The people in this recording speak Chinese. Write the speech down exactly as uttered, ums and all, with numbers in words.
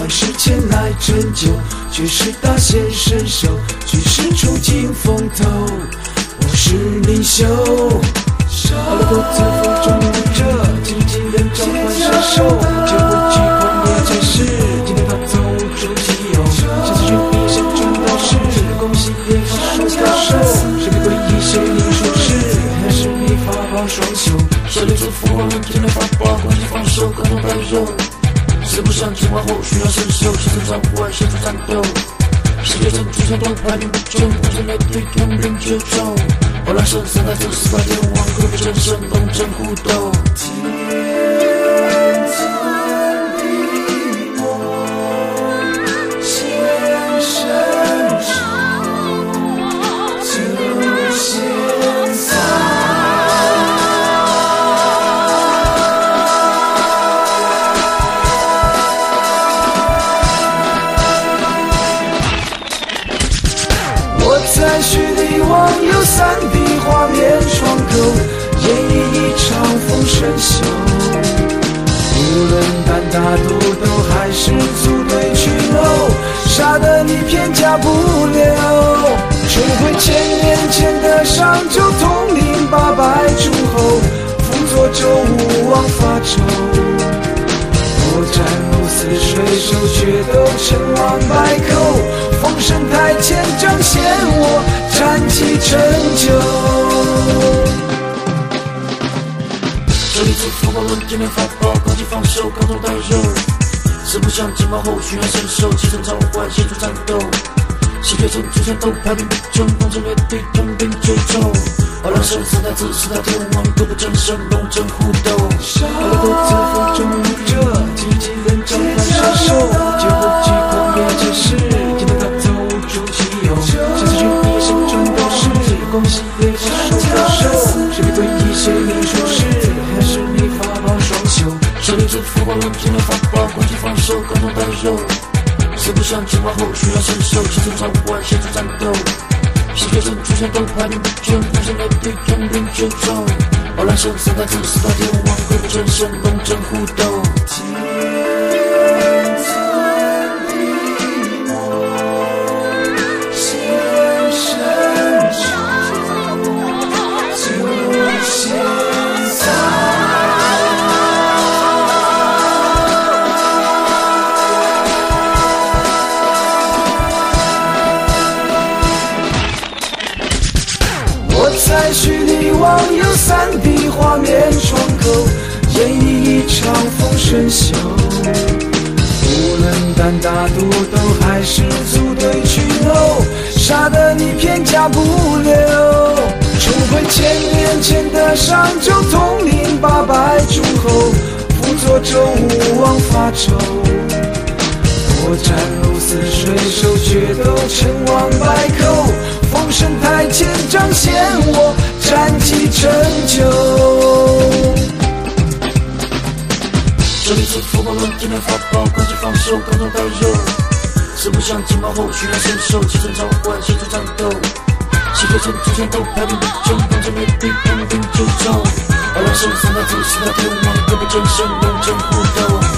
世前来拯救，却是大显身手，举世出尽风头。我是领袖，好了，都在风中舞着，经纪人召唤神兽，绝不惧狂野战士，今天他走出基友，下次军一生中道士，恭喜烈火手高手，谁别诡异谁领术士，还是你法宝双修，手里祝福我们天天发光，攻击防守各种带肉。四不像进化后需要身手，七层上户外协助战斗。世界上最强都排名不中，红色面对天兵九州。我来生三代子四大天王，各不争胜，龙争虎斗。在虚里网有 三 D 画面窗口，演绎一场风神秀。无论单打独斗还是组队去搂，杀得你片甲不留。重回千年前的商纣，统领八百诸侯，辅佐周武王发纣。我战如死水手，决斗成王败寇。封神台前彰显我战绩成就。这里祝福我论天面法宝，攻击防守高头带肉。四不像进化后需要身手，七层召唤协助战斗。世界中最强都排名不中，东征灭对天兵九州。二郎神三太子四大天王，各不争胜，龙争虎斗。好了，都在风中舞着，经纪人召唤神兽，绝不惧狂野战士，今天他走出基友，下次军一生中道士，恭喜烈火手高手，谁别诡异谁领术士，还是你法宝双修，手里祝福我论天面法宝，攻击防守各种带肉。四不像进化后需要身手，七层召唤协助战斗。世界中最强都排名不中，封神灭对天兵九州。二郎神三太子四大天王，各不争胜，龙争虎斗。在虚里网有 三 D 画面窗口，演绎一场风神秀。无论单打独斗还是组队去搂，杀得你片甲不留。重回千年前的商纣，统领八百诸侯，辅佐周武王发纣。我战如死水手，决斗成王败寇。封神台前彰显我战绩成就。这里祝福我论天面法宝，攻击防守各种带肉。四不像进化后需要身手，七层召唤协助战斗。世界中最强都排名不中，东征灭对天兵九州。二郎神三太子四大天王，各不争胜，龙争虎斗。